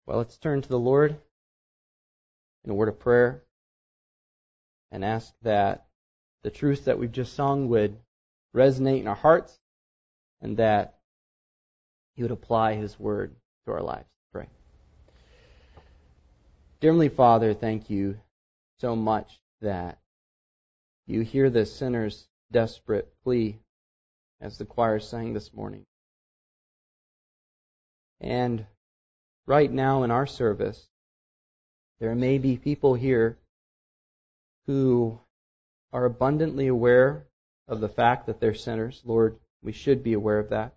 Well, let's turn to the Lord in a word of prayer and ask that the truth that we've just sung would resonate in our hearts and that He would apply His word to our lives. Pray. Dear Heavenly Father, thank you so much that you hear the sinner's desperate plea as the choir sang this morning. And right now in our service, there may be people here who are abundantly aware of the fact that they're sinners. Lord, we should be aware of that.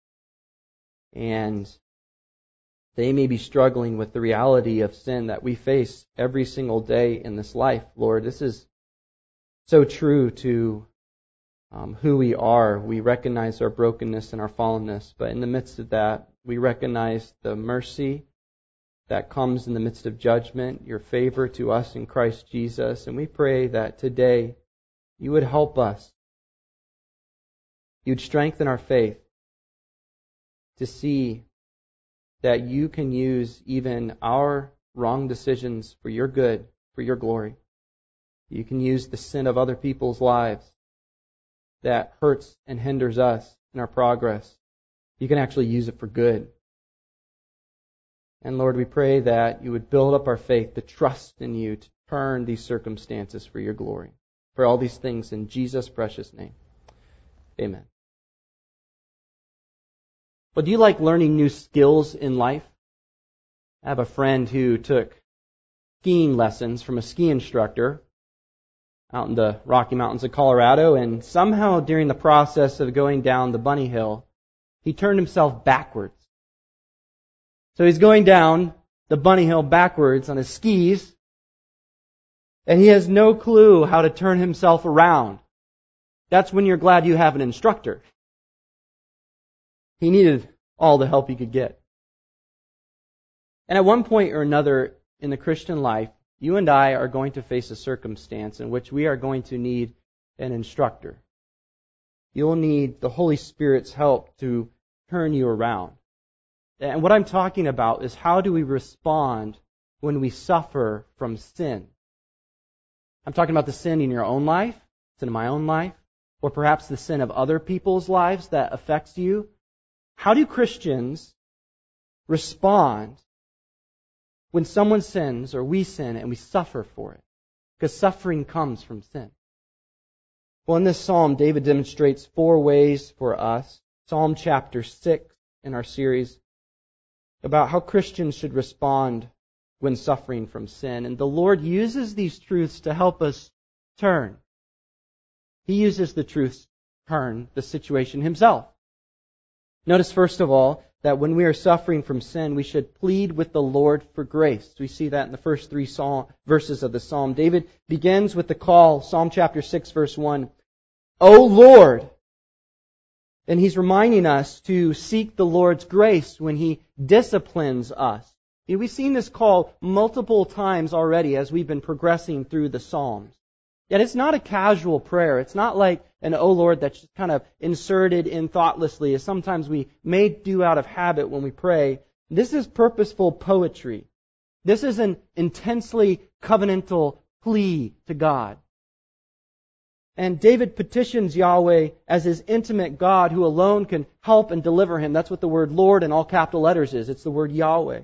And they may be struggling with the reality of sin that we face every single day in this life. Lord, this is so true to who we are. We recognize our brokenness and our fallenness, but in the midst of that, we recognize the mercy that comes in the midst of judgment, your favor to us in Christ Jesus. And we pray that today you would help us. You'd strengthen our faith to see that you can use even our wrong decisions for your good, for your glory. You can use the sin of other people's lives that hurts and hinders us in our progress. You can actually use it for good. And Lord, we pray that you would build up our faith to trust in you, to turn these circumstances for your glory. For all these things in Jesus' precious name. Amen. Well, do you like learning new skills in life? I have a friend who took skiing lessons from a ski instructor out in the Rocky Mountains of Colorado, and somehow during the process of going down the bunny hill, he turned himself backwards. So he's going down the bunny hill backwards on his skis, and he has no clue how to turn himself around. That's when you're glad you have an instructor. He needed all the help he could get. And at one point or another in the Christian life, you and I are going to face a circumstance in which we are going to need an instructor. You'll need the Holy Spirit's help to turn you around. And what I'm talking about is how do we respond when we suffer from sin? I'm talking about the sin in your own life, sin in my own life, or perhaps the sin of other people's lives that affects you. How do Christians respond when someone sins or we sin and we suffer for it? Because suffering comes from sin. Well, in this psalm, David demonstrates 4 ways for us. Psalm chapter 6 in our series about how Christians should respond when suffering from sin. And the Lord uses these truths to help us turn. He uses the truths to turn the situation Himself. Notice, first of all, that when we are suffering from sin, we should plead with the Lord for grace. We see that in the first 3 verses of the psalm. David begins with the call, Psalm chapter 6, verse 1, O Lord! And he's reminding us to seek the Lord's grace when He disciplines us. We've seen this call multiple times already as we've been progressing through the Psalms. Yet it's not a casual prayer. It's not like an "Oh Lord" that's just kind of inserted in thoughtlessly, as sometimes we may do out of habit when we pray. This is purposeful poetry. This is an intensely covenantal plea to God. And David petitions Yahweh as his intimate God who alone can help and deliver him. That's what the word Lord in all capital letters is. It's the word Yahweh.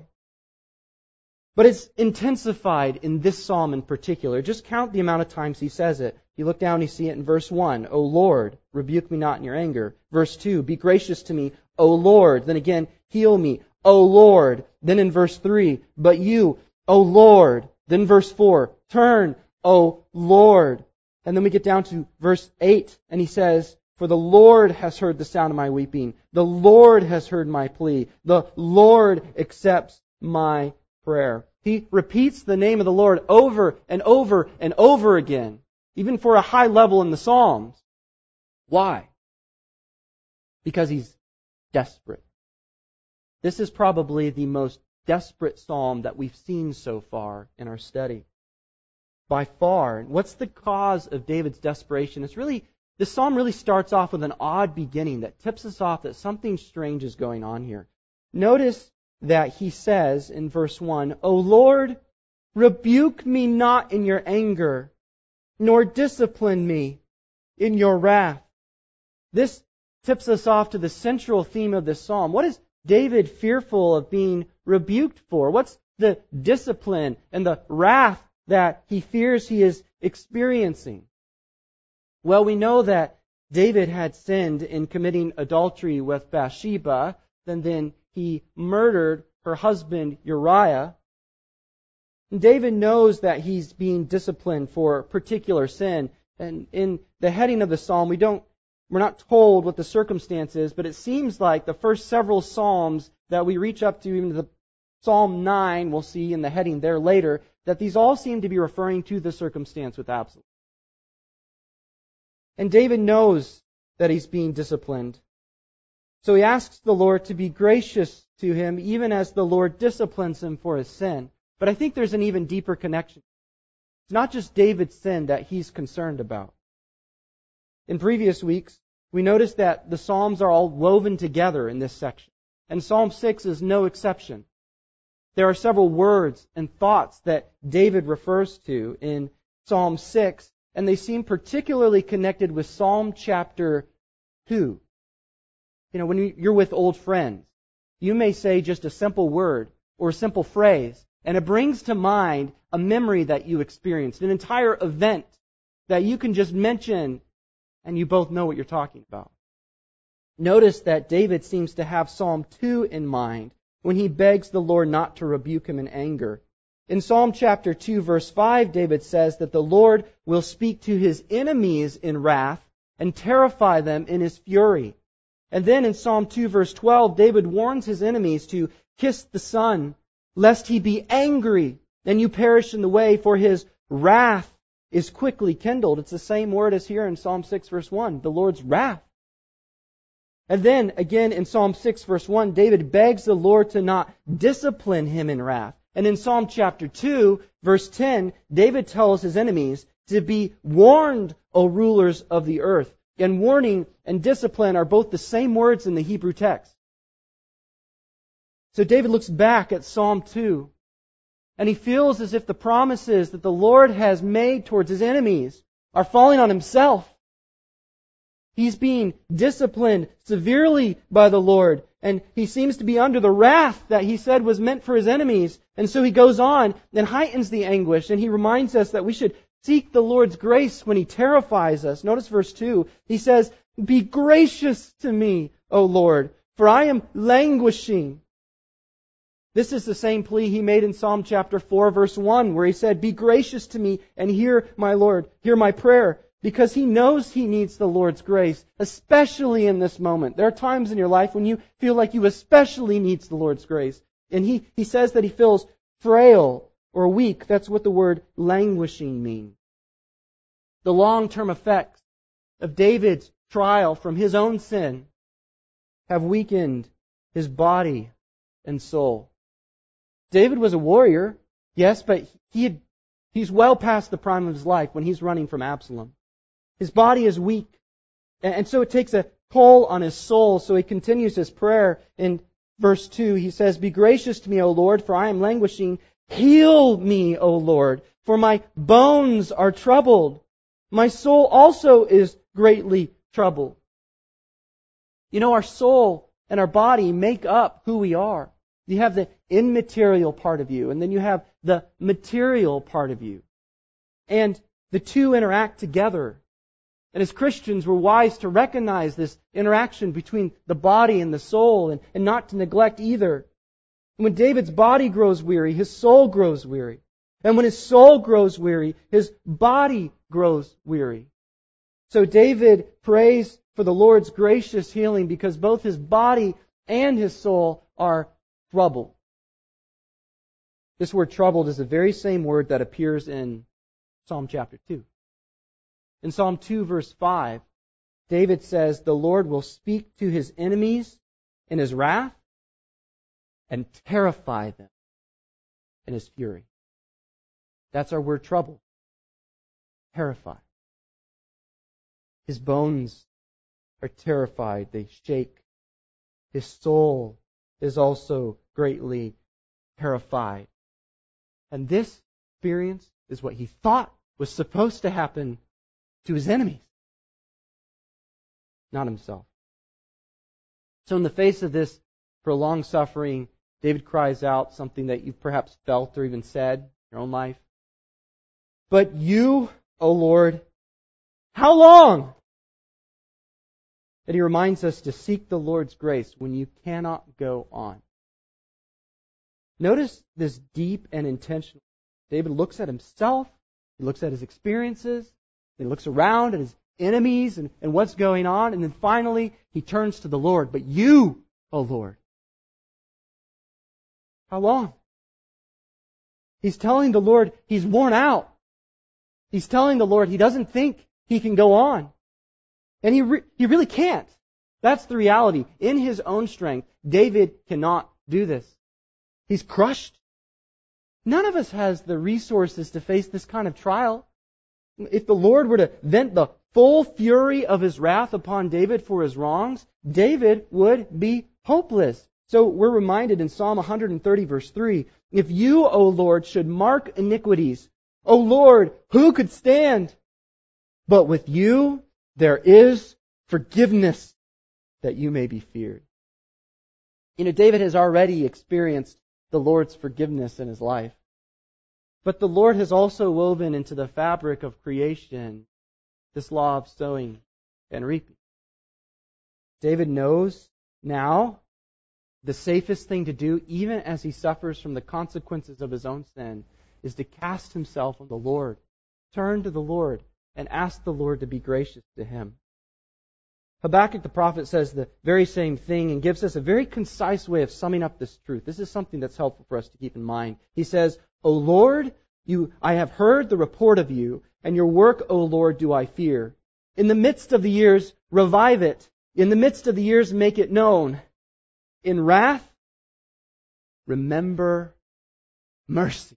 But it's intensified in this psalm in particular. Just count the amount of times he says it. You look down, you see it in verse 1. O Lord, rebuke me not in your anger. Verse 2, be gracious to me, O Lord. Then again, heal me, O Lord. Then in verse 3, but you, O Lord. Then verse 4, turn, O Lord. And then we get down to verse 8, and he says, for the Lord has heard the sound of my weeping. The Lord has heard my plea. The Lord accepts my prayer. He repeats the name of the Lord over and over and over again, even for a high level in the Psalms. Why? Because he's desperate. This is probably the most desperate psalm that we've seen so far in our study. By far. What's the cause of David's desperation? This psalm really starts off with an odd beginning that tips us off that something strange is going on here. Notice that he says in verse 1, O Lord, rebuke me not in your anger, nor discipline me in your wrath. This tips us off to the central theme of this psalm. What is David fearful of being rebuked for? What's the discipline and the wrath that he fears he is experiencing? Well, we know that David had sinned in committing adultery with Bathsheba, and then he murdered her husband Uriah. And David knows that he's being disciplined for a particular sin. And in the heading of the psalm, we're not told what the circumstance is, but it seems like the first several psalms that we reach up to, even the Psalm 9, we'll see in the heading there later, that these all seem to be referring to the circumstance with Absalom. And David knows that he's being disciplined. So he asks the Lord to be gracious to him, even as the Lord disciplines him for his sin. But I think there's an even deeper connection. It's not just David's sin that he's concerned about. In previous weeks, we noticed that the Psalms are all woven together in this section. And Psalm 6 is no exception. There are several words and thoughts that David refers to in Psalm 6, and they seem particularly connected with Psalm chapter 2. You know, when you're with old friends, you may say just a simple word or a simple phrase, and it brings to mind a memory that you experienced, an entire event that you can just mention, and you both know what you're talking about. Notice that David seems to have Psalm 2 in mind when he begs the Lord not to rebuke him in anger. In Psalm chapter 2, verse 5, David says that the Lord will speak to his enemies in wrath and terrify them in his fury. And then in Psalm 2, verse 12, David warns his enemies to kiss the Son, lest he be angry and you perish in the way, for his wrath is quickly kindled. It's the same word as here in Psalm 6, verse 1, the Lord's wrath. And then, again, in Psalm 6, verse 1, David begs the Lord to not discipline him in wrath. And in Psalm chapter 2, verse 10, David tells his enemies to be warned, O rulers of the earth. And warning and discipline are both the same words in the Hebrew text. So David looks back at Psalm 2, and he feels as if the promises that the Lord has made towards his enemies are falling on himself. He's being disciplined severely by the Lord, and he seems to be under the wrath that he said was meant for his enemies. And so he goes on and heightens the anguish, and he reminds us that we should seek the Lord's grace when he terrifies us. Notice verse 2. He says, Be gracious to me, O Lord, for I am languishing. This is the same plea he made in Psalm chapter 4, verse 1, where he said, Be gracious to me and hear my Lord, hear my prayer. Because he knows he needs the Lord's grace, especially in this moment. There are times in your life when you feel like you especially need the Lord's grace. And he says that he feels frail or weak. That's what the word languishing means. The long-term effects of David's trial from his own sin have weakened his body and soul. David was a warrior, yes, but he's well past the prime of his life when he's running from Absalom. His body is weak, and so it takes a toll on his soul. So he continues his prayer in verse 2. He says, Be gracious to me, O Lord, for I am languishing. Heal me, O Lord, for my bones are troubled. My soul also is greatly troubled. You know, our soul and our body make up who we are. You have the immaterial part of you, and then you have the material part of you. And the two interact together. And as Christians, we're wise to recognize this interaction between the body and the soul and not to neglect either. And when David's body grows weary, his soul grows weary. And when his soul grows weary, his body grows weary. So David prays for the Lord's gracious healing because both his body and his soul are troubled. This word troubled is the very same word that appears in Psalm chapter 2. In Psalm 2, verse 5, David says, The Lord will speak to his enemies in his wrath and terrify them in his fury. That's our word trouble. Terrify. His bones are terrified. They shake. His soul is also greatly terrified. And this experience is what he thought was supposed to happen to his enemies, not himself. So in the face of this prolonged suffering, David cries out something that you've perhaps felt or even said in your own life. But you, O Lord, how long? And he reminds us to seek the Lord's grace when you cannot go on. Notice this deep and intentional. David looks at himself, he looks at his experiences, he looks around at his enemies and what's going on, and then finally he turns to the Lord. But you, O Lord, how long? He's telling the Lord he's worn out. He's telling the Lord he doesn't think he can go on. And he really can't. That's the reality. In his own strength, David cannot do this. He's crushed. None of us has the resources to face this kind of trial. If the Lord were to vent the full fury of His wrath upon David for his wrongs, David would be hopeless. So we're reminded in Psalm 130 verse 3, if you, O Lord, should mark iniquities, O Lord, who could stand? But with you there is forgiveness, that you may be feared. You know, David has already experienced the Lord's forgiveness in his life. But the Lord has also woven into the fabric of creation this law of sowing and reaping. David knows now the safest thing to do, even as he suffers from the consequences of his own sin, is to cast himself on the Lord, turn to the Lord, and ask the Lord to be gracious to him. Habakkuk the prophet says the very same thing and gives us a very concise way of summing up this truth. This is something that's helpful for us to keep in mind. He says, O Lord, I have heard the report of you, and your work, O Lord, do I fear. In the midst of the years, revive it. In the midst of the years, make it known. In wrath, remember mercy.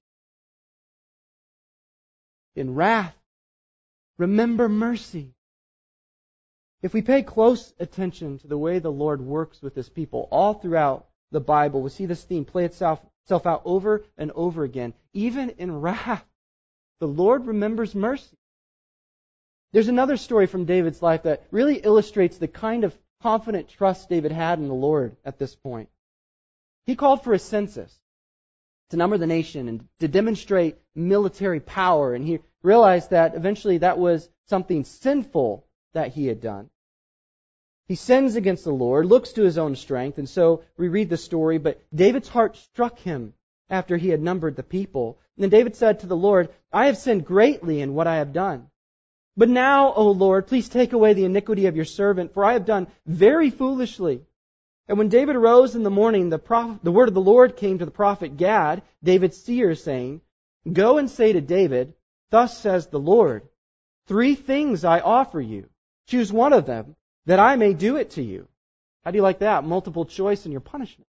In wrath, remember mercy. If we pay close attention to the way the Lord works with His people all throughout the Bible, we see this theme play itself out over and over again. Even in wrath, the Lord remembers mercy. There's another story from David's life that really illustrates the kind of confident trust David had in the Lord at this point. He called for a census to number the nation and to demonstrate military power, and he realized that eventually that was something sinful that he had done. He sins against the Lord, looks to his own strength, and so we read the story, but David's heart struck him after he had numbered the people. And then David said to the Lord, I have sinned greatly in what I have done. But now, O Lord, please take away the iniquity of your servant, for I have done very foolishly. And when David arose in the morning, the word of the Lord came to the prophet Gad, David's seer, saying, Go and say to David, Thus says the Lord, 3 things I offer you. Choose one of them, that I may do it to you. How do you like that? Multiple choice in your punishment.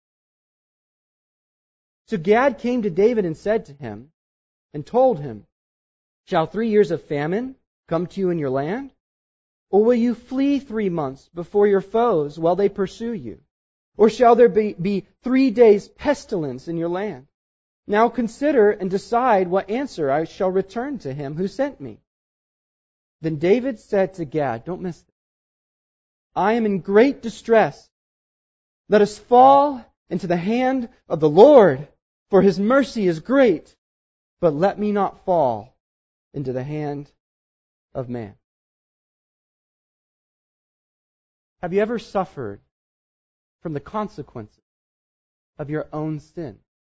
So Gad came to David and said to him, and told him, Shall 3 years of famine come to you in your land? Or will you flee 3 months before your foes while they pursue you? Or shall there be 3 days pestilence in your land? Now consider and decide what answer I shall return to him who sent me. Then David said to Gad, don't miss this, I am in great distress. Let us fall into the hand of the Lord, for His mercy is great. But let me not fall into the hand of man. Have you ever suffered from the consequences of your own sin?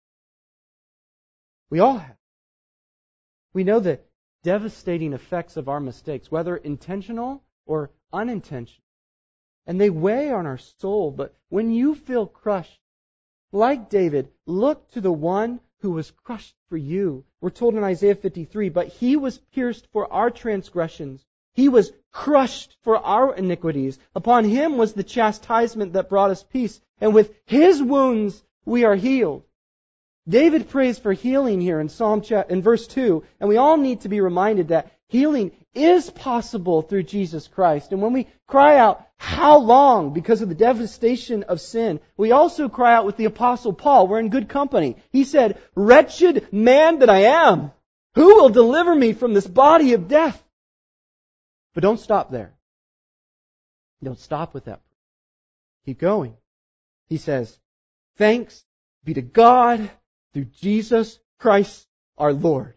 We all have. We know the devastating effects of our mistakes, whether intentional or unintentional. And they weigh on our soul. But when you feel crushed, like David, look to the one who was crushed for you. We're told in Isaiah 53, but He was pierced for our transgressions. He was crushed for our iniquities. Upon Him was the chastisement that brought us peace. And with His wounds we are healed. David prays for healing here in verse 2. And we all need to be reminded that healing is possible through Jesus Christ. And when we cry out, how long, because of the devastation of sin, we also cry out with the Apostle Paul. We're in good company. He said, wretched man that I am, who will deliver me from this body of death? But don't stop there. Don't stop with that. Keep going. He says, thanks be to God through Jesus Christ our Lord.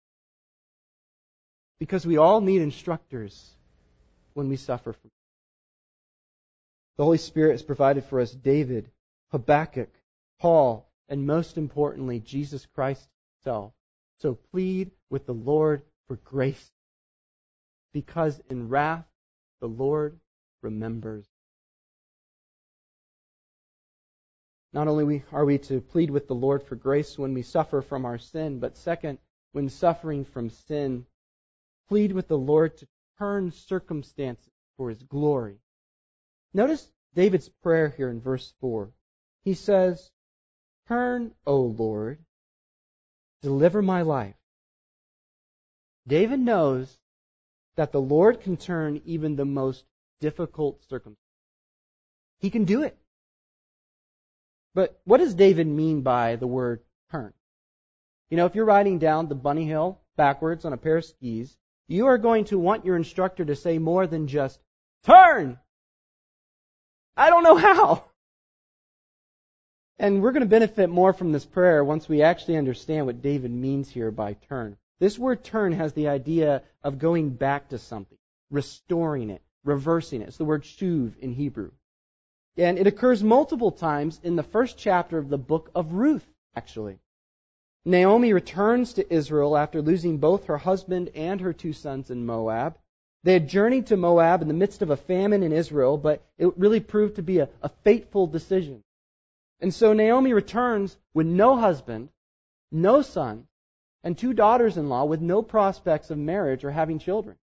Because we all need instructors when we suffer from. The Holy Spirit has provided for us David, Habakkuk, Paul, and most importantly, Jesus Christ Himself. So plead with the Lord for grace, because in wrath the Lord remembers. Not only are we to plead with the Lord for grace when we suffer from our sin, but second, when suffering from sin, plead with the Lord to turn circumstances for His glory. Notice David's prayer here in verse 4. He says, turn, O Lord, deliver my life. David knows that the Lord can turn even the most difficult circumstances. He can do it. But what does David mean by the word turn? You know, if you're riding down the bunny hill backwards on a pair of skis, you are going to want your instructor to say more than just, turn! I don't know how. And we're going to benefit more from this prayer once we actually understand what David means here by turn. This word turn has the idea of going back to something, restoring it, reversing it. It's the word shuv in Hebrew. And it occurs multiple times in the first chapter of the book of Ruth, actually. Naomi returns to Israel after losing both her husband and her 2 sons in Moab. They had journeyed to Moab in the midst of a famine in Israel, but it really proved to be a fateful decision. And so Naomi returns with no husband, no son, and 2 daughters-in-law with no prospects of marriage or having children.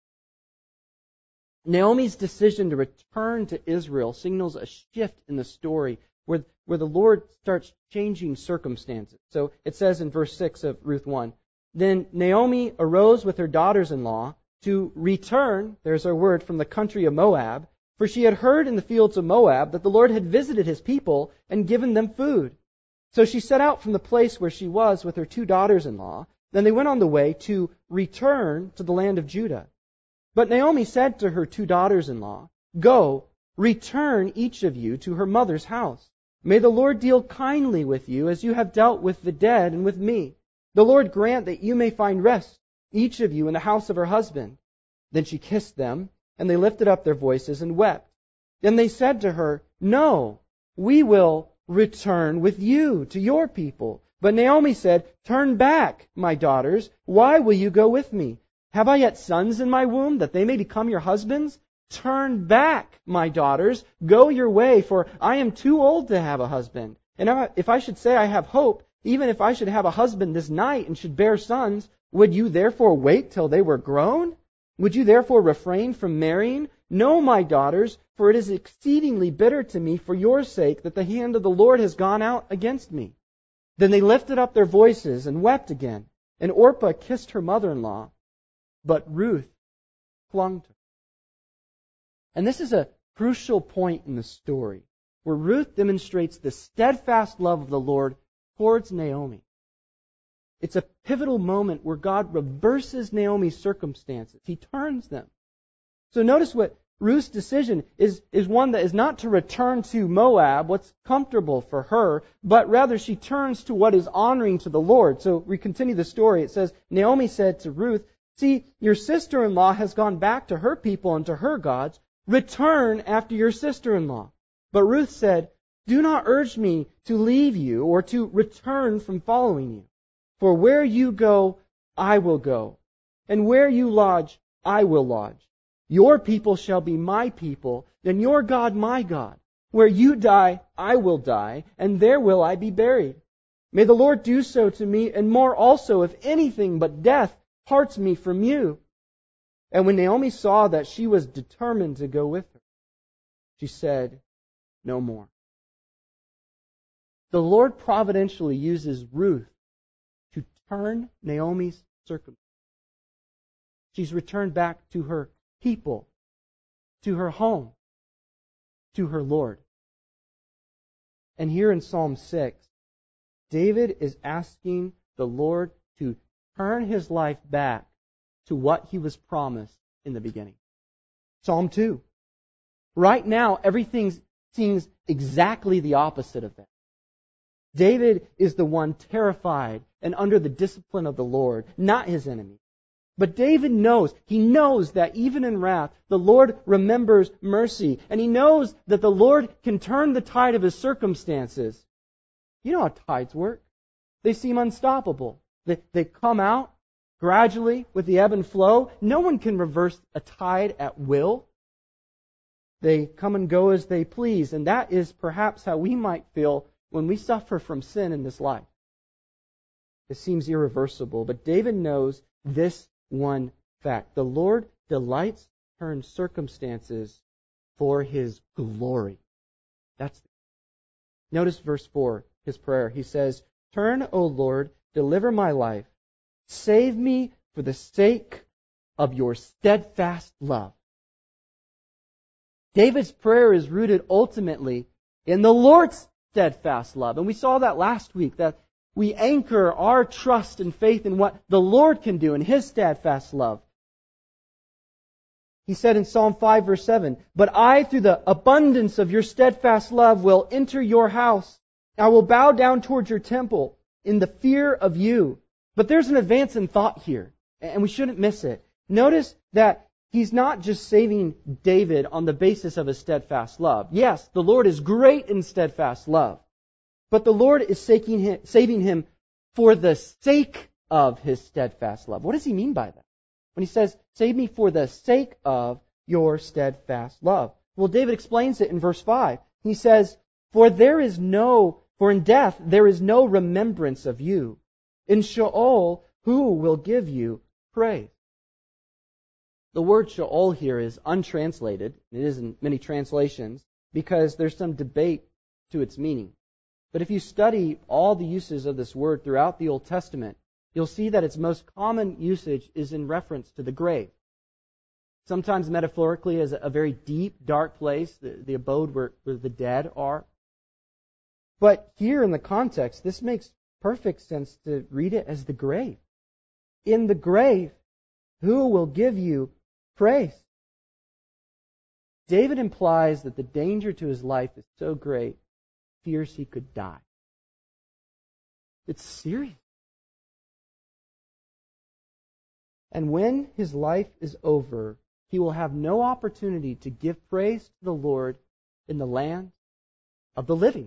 Naomi's decision to return to Israel signals a shift in the story where the Lord starts changing circumstances. So it says in verse 6 of Ruth 1, then Naomi arose with her daughters-in-law to return, there's our word, from the country of Moab, for she had heard in the fields of Moab that the Lord had visited His people and given them food. So she set out from the place where she was with her 2 daughters-in-law. Then they went on the way to return to the land of Judah. But Naomi said to her 2 daughters-in-law, go, return each of you to her mother's house. May the Lord deal kindly with you as you have dealt with the dead and with me. The Lord grant that you may find rest, each of you in the house of her husband. Then she kissed them, and they lifted up their voices and wept. Then they said to her, no, we will return with you to your people. But Naomi said, turn back, my daughters. Why will you go with me? Have I yet sons in my womb, that they may become your husbands? Turn back, my daughters. Go your way, for I am too old to have a husband. And if I should say I have hope, even if I should have a husband this night and should bear sons, would you therefore wait till they were grown? Would you therefore refrain from marrying? No, my daughters, for it is exceedingly bitter to me for your sake that the hand of the Lord has gone out against me. Then they lifted up their voices and wept again. And Orpah kissed her mother-in-law, but Ruth clung to her. And this is a crucial point in the story, where Ruth demonstrates the steadfast love of the Lord towards Naomi. It's a pivotal moment where God reverses Naomi's circumstances. He turns them. So notice what Ruth's decision is one that is not to return to Moab, what's comfortable for her, but rather she turns to what is honoring to the Lord. So we continue the story. It says, Naomi said to Ruth, see, your sister-in-law has gone back to her people and to her gods. Return after your sister-in-law. But Ruth said, do not urge me to leave you or to return from following you. For where you go, I will go. And where you lodge, I will lodge. Your people shall be my people, and your God my God. Where you die, I will die, and there will I be buried. May the Lord do so to me, and more also, if anything but death parts me from you. And when Naomi saw that she was determined to go with her, she said no more. The Lord providentially uses Ruth to turn Naomi's circumstances. She's returned back to her people, to her home, to her Lord. And here in Psalm 6, David is asking the Lord to turn his life back to what he was promised in the beginning. Psalm 2. Right now, everything seems exactly the opposite of that. David is the one terrified and under the discipline of the Lord, not his enemy. But David knows, he knows that even in wrath, the Lord remembers mercy. And he knows that the Lord can turn the tide of his circumstances. You know how tides work. They seem unstoppable. They come out gradually with the ebb and flow. No one can reverse a tide at will. They come and go as they please. And that is perhaps how we might feel when we suffer from sin in this life. It seems irreversible. But David knows this one fact. The Lord delights to turn circumstances for His glory. Notice verse 4, his prayer. He says, "Turn, O Lord, deliver my life. Save me for the sake of your steadfast love." David's prayer is rooted ultimately in the Lord's steadfast love. And we saw that last week, that we anchor our trust and faith in what the Lord can do in His steadfast love. He said in Psalm 5 verse 7, "But I, through the abundance of your steadfast love, will enter your house. I will bow down towards your temple in the fear of you." But there's an advance in thought here, and we shouldn't miss it. Notice that He's not just saving David on the basis of His steadfast love. Yes, the Lord is great in steadfast love. But the Lord is saving him for the sake of His steadfast love. What does He mean by that? When He says, "Save me for the sake of your steadfast love." Well, David explains it in verse 5. He says, For in death there is no remembrance of you. In Sheol, who will give you praise? The word Sheol here is untranslated. It is in many translations because there's some debate to its meaning. But if you study all the uses of this word throughout the Old Testament, you'll see that its most common usage is in reference to the grave. Sometimes metaphorically as a very deep, dark place, the abode where the dead are. But here in the context, this makes perfect sense to read it as the grave. In the grave, who will give you praise? David implies that the danger to his life is so great, he fears he could die. It's serious. And when his life is over, he will have no opportunity to give praise to the Lord in the land of the living.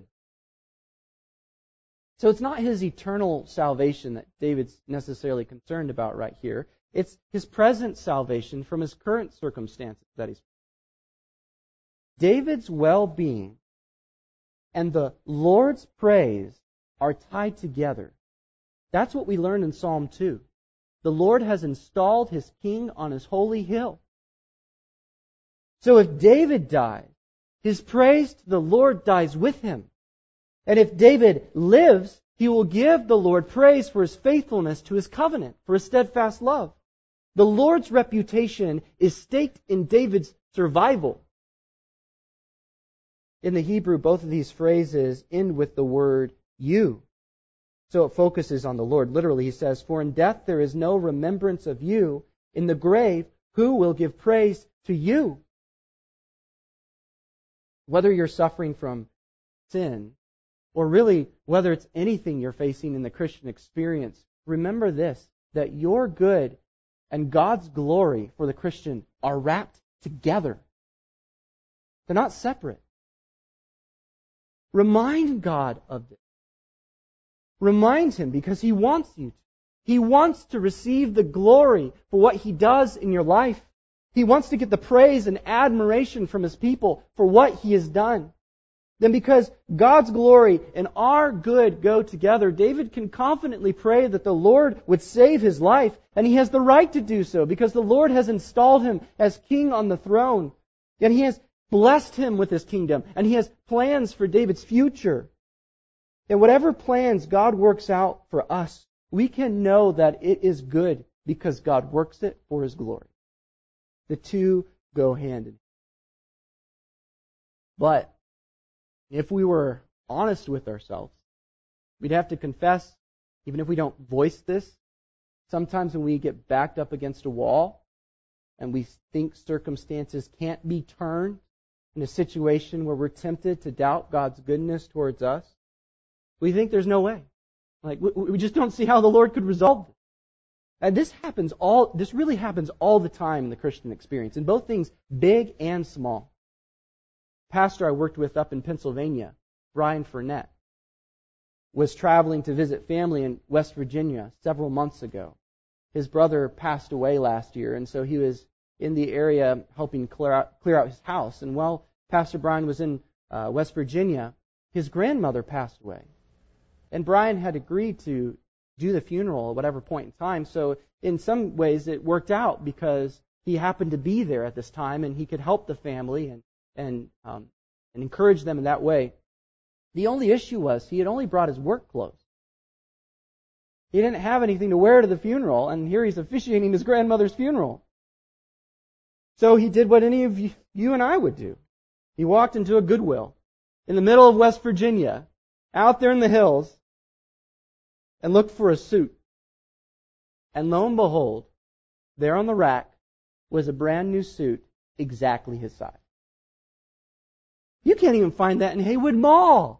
So it's not his eternal salvation that David's necessarily concerned about right here. It's his present salvation from his current circumstances that he's. David's well-being and the Lord's praise are tied together. That's what we learn in Psalm 2. The Lord has installed His king on His holy hill. So if David dies, his praise to the Lord dies with him. And if David lives, he will give the Lord praise for His faithfulness to His covenant, for His steadfast love. The Lord's reputation is staked in David's survival. In the Hebrew, both of these phrases end with the word you. So it focuses on the Lord. Literally, he says, "For in death there is no remembrance of you. In the grave, who will give praise to you?" Whether you're suffering from sin, or really whether it's anything you're facing in the Christian experience, remember this, that your good and God's glory for the Christian are wrapped together. They're not separate. Remind God of this. Remind Him because He wants you to. He wants to receive the glory for what He does in your life. He wants to get the praise and admiration from His people for what He has done. Then because God's glory and our good go together, David can confidently pray that the Lord would save his life, and he has the right to do so because the Lord has installed him as king on the throne. And He has blessed him with His kingdom, and He has plans for David's future. And whatever plans God works out for us, we can know that it is good because God works it for His glory. The two go hand in hand. But if we were honest with ourselves, we'd have to confess, even if we don't voice this, sometimes when we get backed up against a wall and we think circumstances can't be turned in a situation where we're tempted to doubt God's goodness towards us, we think there's no way. Like, we just don't see how the Lord could resolve it. And this really happens all the time in the Christian experience, in both things big and small. Pastor I worked with up in Pennsylvania, Brian Furnett, was traveling to visit family in West Virginia several months ago. His brother passed away last year, and so he was in the area helping clear out his house. And while Pastor Brian was in West Virginia, his grandmother passed away. And Brian had agreed to do the funeral at whatever point in time. So in some ways it worked out because he happened to be there at this time and he could help the family and encourage them in that way. The only issue was he had only brought his work clothes. He didn't have anything to wear to the funeral, and here he's officiating his grandmother's funeral. So he did what any of you and I would do. He walked into a Goodwill in the middle of West Virginia, out there in the hills, and looked for a suit. And lo and behold, there on the rack was a brand new suit exactly his size. You can't even find that in Haywood Mall.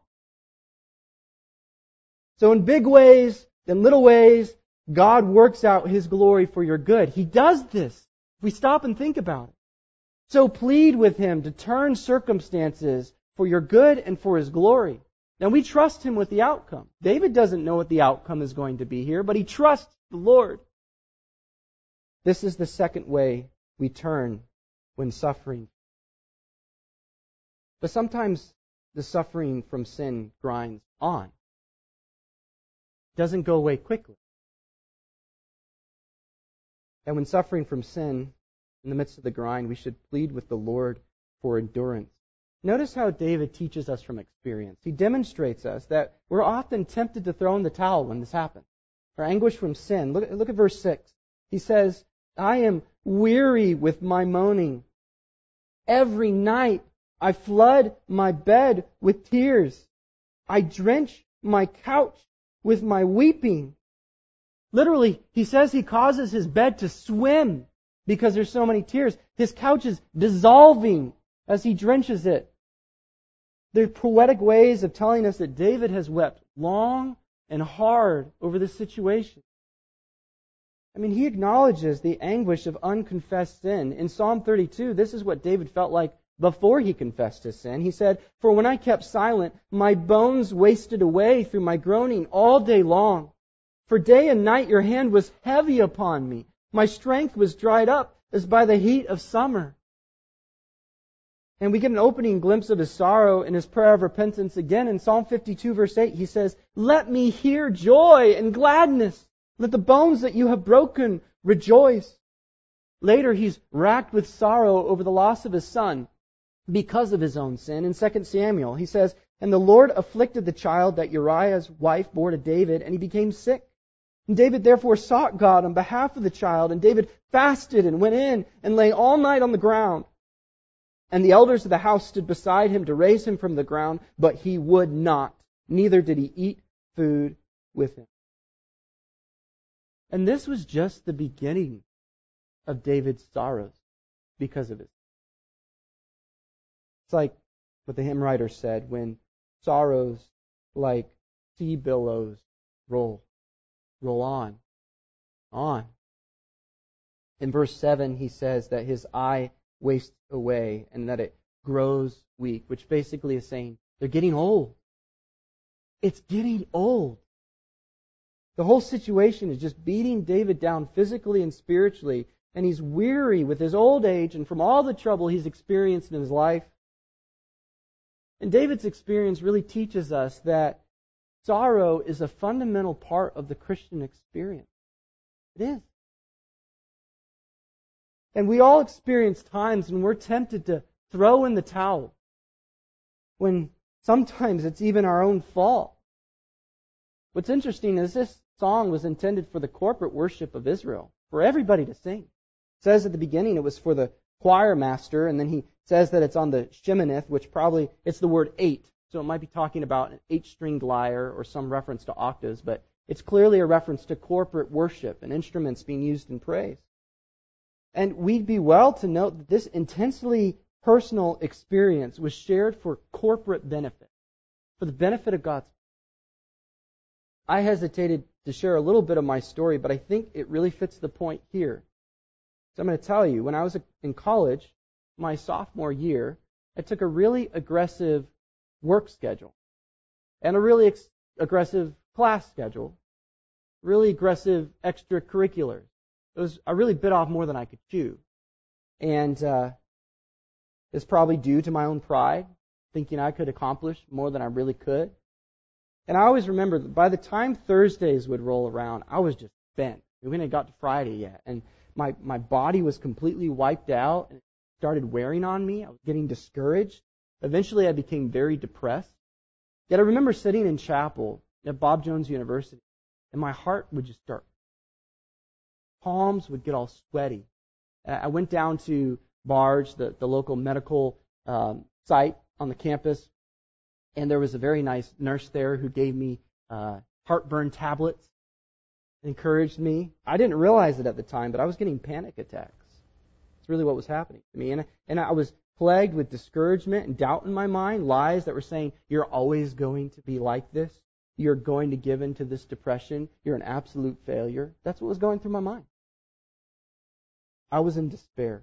So in big ways, in little ways, God works out His glory for your good. He does this if we stop and think about it. So plead with Him to turn circumstances for your good and for His glory. Now we trust Him with the outcome. David doesn't know what the outcome is going to be here, but he trusts the Lord. This is the second way we turn when suffering. But sometimes the suffering from sin grinds on. It doesn't go away quickly. And when suffering from sin, in the midst of the grind, we should plead with the Lord for endurance. Notice how David teaches us from experience. He demonstrates us that we're often tempted to throw in the towel when this happens. Or anguish from sin. Look at verse 6. He says, I am weary with my moaning. Every night I flood my bed with tears. I drench my couch with my weeping. Literally, he says he causes his bed to swim because there's so many tears. His couch is dissolving as he drenches it. They're poetic ways of telling us that David has wept long and hard over this situation. I mean, he acknowledges the anguish of unconfessed sin. In Psalm 32, this is what David felt like before he confessed his sin. He said, For when I kept silent, my bones wasted away through my groaning all day long. For day and night your hand was heavy upon me. My strength was dried up as by the heat of summer. And we get an opening glimpse of his sorrow in his prayer of repentance again. In Psalm 52, verse 8, he says, Let me hear joy and gladness. Let the bones that you have broken rejoice. Later, he's racked with sorrow over the loss of his son because of his own sin. In 2 Samuel, he says, And the Lord afflicted the child that Uriah's wife bore to David, and he became sick. And David therefore sought God on behalf of the child, and David fasted and went in and lay all night on the ground. And the elders of the house stood beside him to raise him from the ground, but he would not, neither did he eat food with him. And this was just the beginning of David's sorrows because of it. It's like what the hymn writer said, when sorrows like sea billows roll on. In verse 7, he says that his eye wastes away and that it grows weak, which basically is saying they're getting old. It's getting old. The whole situation is just beating David down physically and spiritually, and he's weary with his old age and from all the trouble he's experienced in his life. And David's experience really teaches us that sorrow is a fundamental part of the Christian experience. It is. And we all experience times when we're tempted to throw in the towel, when sometimes it's even our own fault. What's interesting is this song was intended for the corporate worship of Israel. for everybody to sing. It says at the beginning it was for the choir master, and then he says that it's on the sheminith, which probably, it's the word 8. So it might be talking about an 8-stringed lyre or some reference to octaves, but it's clearly a reference to corporate worship and instruments being used in praise. And we'd be well to note that this intensely personal experience was shared for corporate benefit, for the benefit of God's people. I hesitated to share a little bit of my story, but I think it really fits the point here. So I'm going to tell you, when I was in college, my sophomore year, I took a really aggressive work schedule and a really aggressive class schedule, really aggressive extracurriculars. I really bit off more than I could chew. And it's probably due to my own pride, thinking I could accomplish more than I really could. And I always remember that by the time Thursdays would roll around, I was just spent. We hadn't got to Friday yet. And my body was completely wiped out, and it started wearing on me. I was getting discouraged. Eventually, I became very depressed. Yet I remember sitting in chapel at Bob Jones University, and my heart would just start. Palms would get all sweaty. I went down to Barge, the local medical site on the campus, and there was a very nice nurse there who gave me heartburn tablets, encouraged me. I didn't realize it at the time, but I was getting panic attacks. It's really what was happening to me. And I was plagued with discouragement and doubt in my mind, lies that were saying, you're always going to be like this. You're going to give in to this depression. You're an absolute failure. That's what was going through my mind. I was in despair.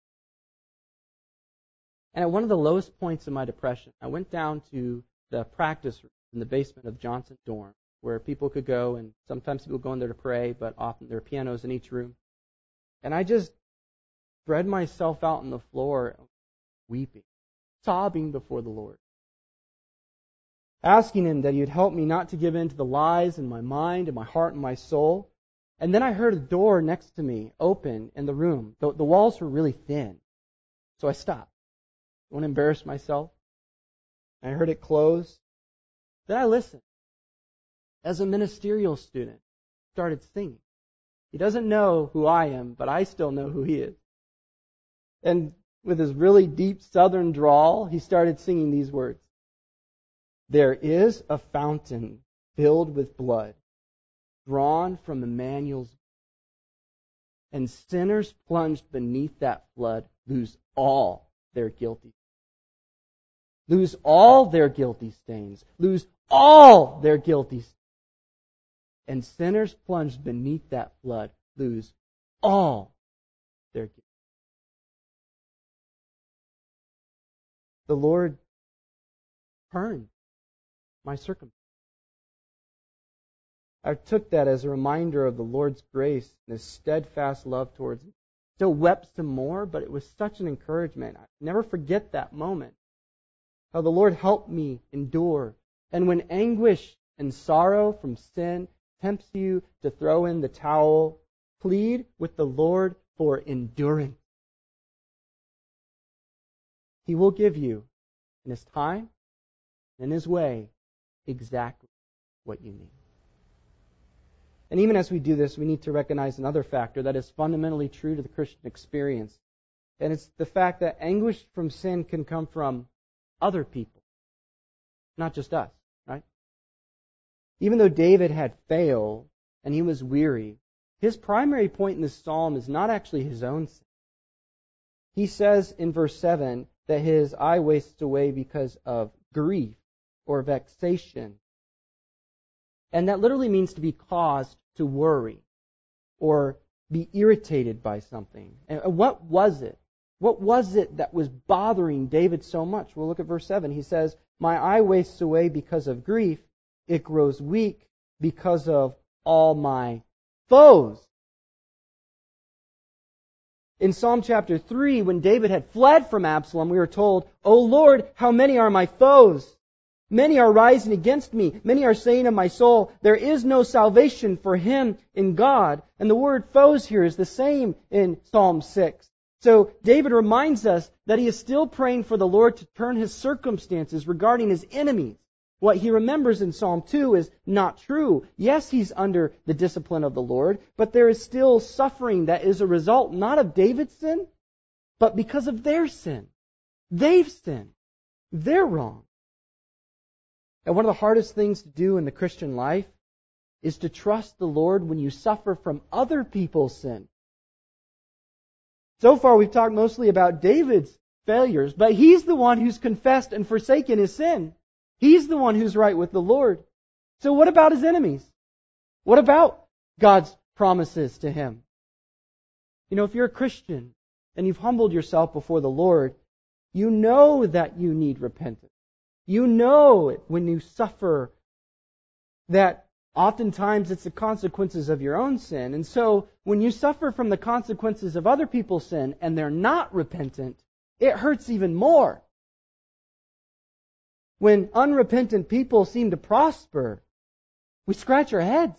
And at one of the lowest points of my depression, I went down to the practice room in the basement of Johnson dorm, where people could go, and sometimes people go in there to pray, but often there are pianos in each room. And I just spread myself out on the floor, weeping, sobbing before the Lord, asking Him that He would help me not to give in to the lies in my mind and my heart and my soul. And then I heard a door next to me open in the room. The walls were really thin. So I stopped. I wouldn't embarrass myself. I heard it close. Then I listened. As a ministerial student, started singing. He doesn't know who I am, but I still know who he is. And with his really deep southern drawl, he started singing these words. There is a fountain filled with blood, drawn from Emmanuel's, and sinners plunged beneath that flood lose all their guilty. Lose all their guilty stains. Lose all their guilty stains. And sinners plunged beneath that flood lose all their guilt. The Lord turned my circumstance. I took that as a reminder of the Lord's grace and His steadfast love towards me. Still wept some more, but it was such an encouragement. I never forget that moment. How the Lord helped me endure. And when anguish and sorrow from sin tempts you to throw in the towel, plead with the Lord for endurance. He will give you, in His time, in His way, exactly what you need. And even as we do this, we need to recognize another factor that is fundamentally true to the Christian experience. And it's the fact that anguish from sin can come from other people, not just us, right? Even though David had failed and he was weary, his primary point in this psalm is not actually his own sin. He says in verse 7 that his eye wastes away because of grief or vexation. And that literally means to be caused to worry or be irritated by something. And what was it? What was it that was bothering David so much? Well, look at verse 7. He says, my eye wastes away because of grief. It grows weak because of all my foes. In Psalm chapter 3, when David had fled from Absalom, we were told, O Lord, how many are my foes? Many are rising against me. Many are saying of my soul, there is no salvation for him in God. And the word foes here is the same in Psalm 6. So David reminds us that he is still praying for the Lord to turn his circumstances regarding his enemies, What he remembers in Psalm 2 is not true. Yes, he's under the discipline of the Lord, but there is still suffering that is a result not of David's sin, but because of their sin. They've sinned. They're wrong. And one of the hardest things to do in the Christian life is to trust the Lord when you suffer from other people's sin. So far we've talked mostly about David's failures, but he's the one who's confessed and forsaken his sin. He's the one who's right with the Lord. So what about his enemies? What about God's promises to him? You know, if you're a Christian and you've humbled yourself before the Lord, you know that you need repentance. You know when you suffer that oftentimes it's the consequences of your own sin. And so when you suffer from the consequences of other people's sin and they're not repentant, it hurts even more. When unrepentant people seem to prosper, we scratch our heads.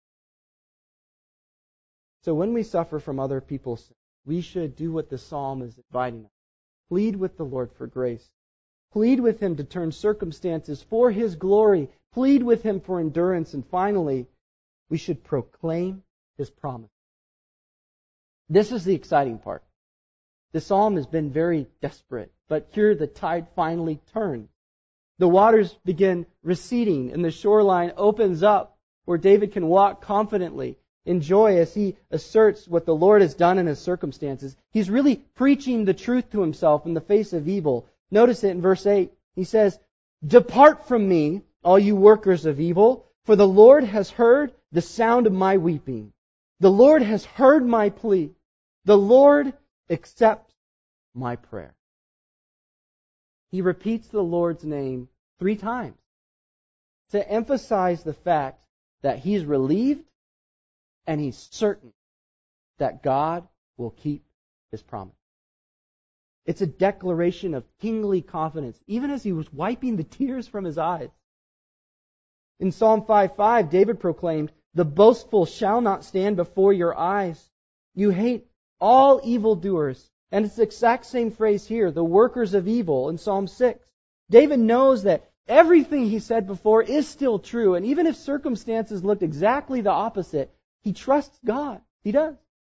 So when we suffer from other people's sin, we should do what the psalm is inviting us. Plead with the Lord for grace. Plead with Him to turn circumstances for His glory. Plead with Him for endurance. And finally, we should proclaim His promise. This is the exciting part. The psalm has been very desperate, but here the tide finally turns. The waters begin receding and the shoreline opens up where David can walk confidently in joy as he asserts what the Lord has done in his circumstances. He's really preaching the truth to himself in the face of evil. Notice it in verse 8. He says, "Depart from me, all you workers of evil, for the Lord has heard the sound of my weeping. The Lord has heard my plea. The Lord accepts my prayer." He repeats the Lord's name 3 times to emphasize the fact that he's relieved and he's certain that God will keep His promise. It's a declaration of kingly confidence, even as he was wiping the tears from his eyes. In Psalm 5:5, David proclaimed, "The boastful shall not stand before your eyes. You hate all evildoers." And it's the exact same phrase here, the workers of evil, in Psalm 6. David knows that everything he said before is still true, and even if circumstances looked exactly the opposite, he trusts God. He does.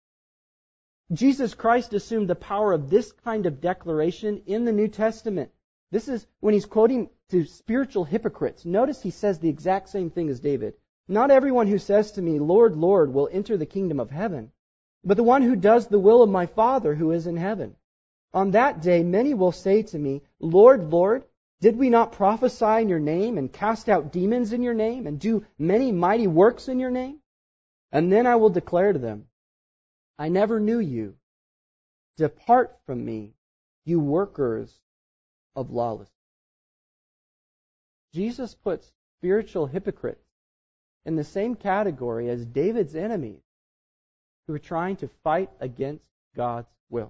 Jesus Christ assumed the power of this kind of declaration in the New Testament. This is when he's quoting to spiritual hypocrites. Notice he says the exact same thing as David. "Not everyone who says to me, 'Lord, Lord,' will enter the kingdom of heaven, but the one who does the will of my Father who is in heaven. On that day many will say to me, 'Lord, Lord, did we not prophesy in your name and cast out demons in your name and do many mighty works in your name?' And then I will declare to them, 'I never knew you. Depart from me, you workers of lawlessness.'" Jesus puts spiritual hypocrites in the same category as David's enemies who are trying to fight against God's will.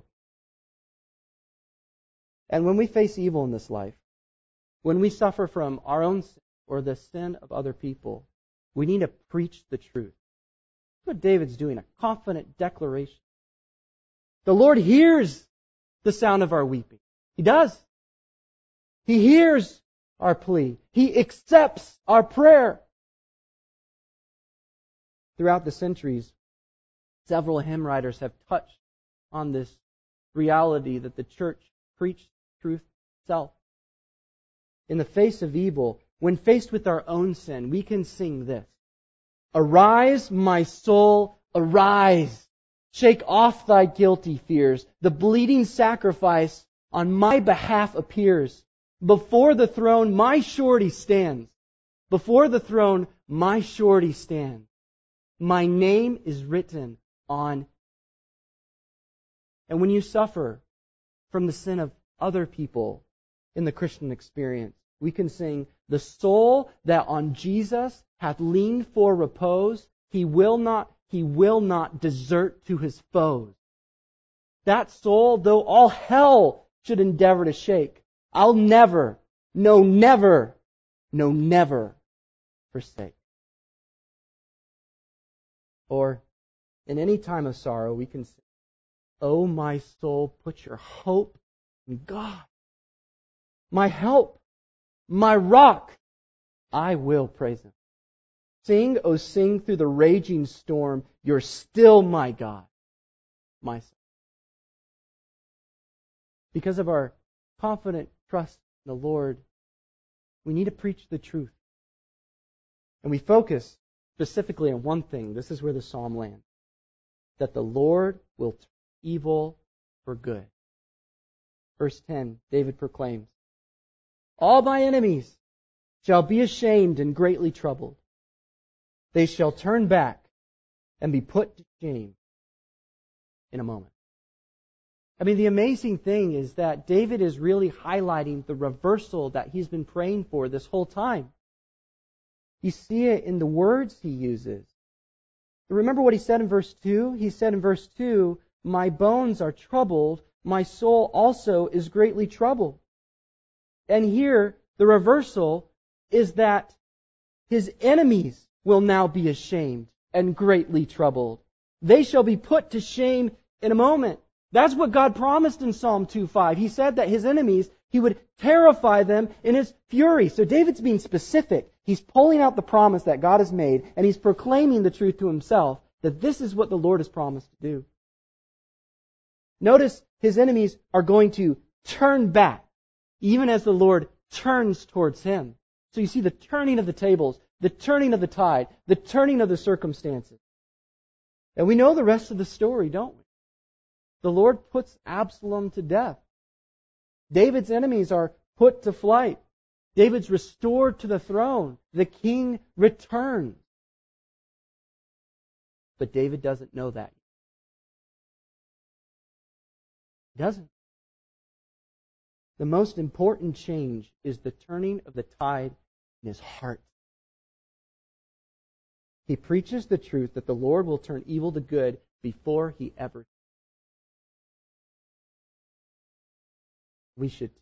And when we face evil in this life, when we suffer from our own sin or the sin of other people, we need to preach the truth. That's what David's doing, a confident declaration. The Lord hears the sound of our weeping. He does. He hears our plea. He accepts our prayer. Throughout the centuries, several hymn writers have touched on this reality that the church preached truth itself. In the face of evil, when faced with our own sin, we can sing this: "Arise, my soul, arise. Shake off thy guilty fears. The bleeding sacrifice on my behalf appears. Before the throne my surety stands. Before the throne my surety stands. My name is written on." And when you suffer from the sin of other people in the Christian experience, we can sing, "The soul that on Jesus hath leaned for repose, he will not desert to his foes." That soul, though all hell should endeavor to shake, I'll never, no never forsake. Or in any time of sorrow, we can say, "Oh, my soul, put your hope in God. My help, my rock, I will praise Him. Sing, O sing through the raging storm, you're still my God, my son. Because of our confident trust in the Lord, we need to preach the truth. And we focus specifically on one thing. This is where the psalm lands. That the Lord will turn evil for good. Verse 10, David proclaims, all my enemies shall be ashamed and greatly troubled. They shall turn back and be put to shame in a moment. I mean, the amazing thing is that David is really highlighting the reversal that he's been praying for this whole time. You see it in the words he uses. Remember what he said in verse 2? He said in verse 2, my bones are troubled, my soul also is greatly troubled. And here, the reversal is that his enemies will now be ashamed and greatly troubled. They shall be put to shame in a moment. That's what God promised in Psalm 2:5. He said that his enemies, He would terrify them in His fury. So David's being specific. He's pulling out the promise that God has made, and he's proclaiming the truth to himself, that this is what the Lord has promised to do. Notice his enemies are going to turn back, even as the Lord turns towards him. So you see the turning of the tables, the turning of the tide, the turning of the circumstances. And we know the rest of the story, don't we? The Lord puts Absalom to death. David's enemies are put to flight. David's restored to the throne. The king returns. But David doesn't know that. He doesn't. The most important change is the turning of the tide in his heart. He preaches the truth that the Lord will turn evil to good before he ever. We should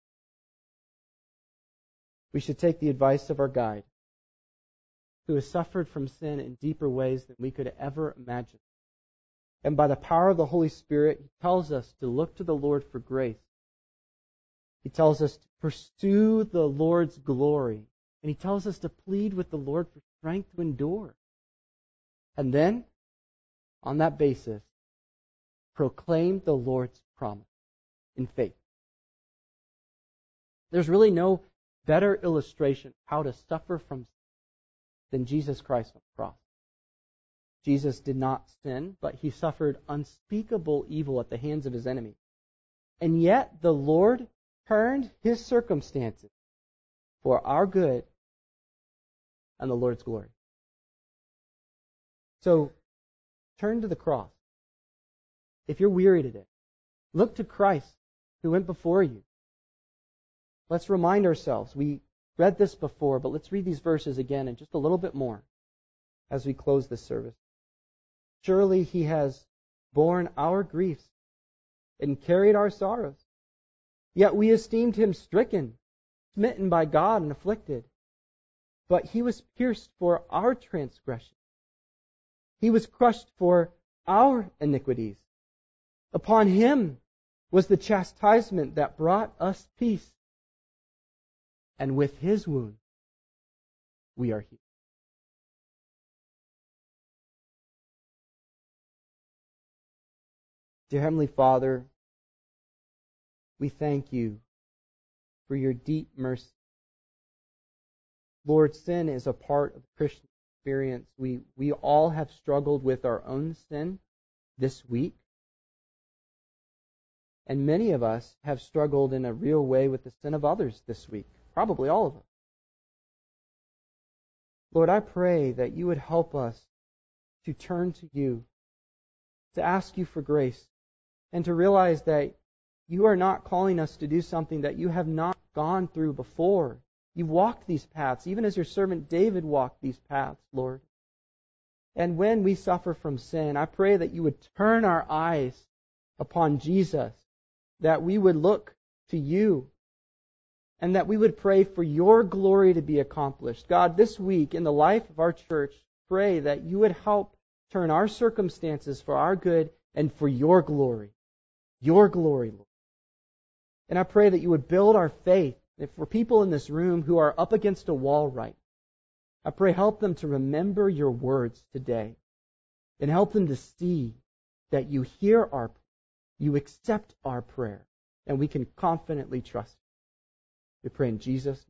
take the advice of our guide, who has suffered from sin in deeper ways than we could ever imagine. And by the power of the Holy Spirit, He tells us to look to the Lord for grace. He tells us to pursue the Lord's glory. And He tells us to plead with the Lord for strength to endure. And then, on that basis, proclaim the Lord's promise in faith. There's really no better illustration of how to suffer from sin than Jesus Christ on the cross. Jesus did not sin, but He suffered unspeakable evil at the hands of His enemies. And yet the Lord turned His circumstances for our good and the Lord's glory. So, turn to the cross. If you're weary today, look to Christ who went before you. Let's remind ourselves. We read this before, but let's read these verses again and just a little bit more as we close this service. Surely He has borne our griefs and carried our sorrows. Yet we esteemed Him stricken, smitten by God, and afflicted. But He was pierced for our transgression. He was crushed for our iniquities. Upon Him was the chastisement that brought us peace. And with His wounds, we are healed. Dear Heavenly Father, we thank You for Your deep mercy. Lord, sin is a part of the Christian experience. We all have struggled with our own sin this week. And many of us have struggled in a real way with the sin of others this week. Probably all of us. Lord, I pray that You would help us to turn to You, to ask You for grace, and to realize that You are not calling us to do something that You have not gone through before. You've walked these paths, even as Your servant David walked these paths, Lord. And when we suffer from sin, I pray that You would turn our eyes upon Jesus, that we would look to You, and that we would pray for Your glory to be accomplished. God, this week in the life of our church, pray that You would help turn our circumstances for our good and for Your glory. Your glory, Lord. And I pray that You would build our faith, If for people in this room who are up against a wall right, I pray help them to remember your words today and help them to see that you hear our prayer, you accept our prayer, and we can confidently trust you. We pray in Jesus' name.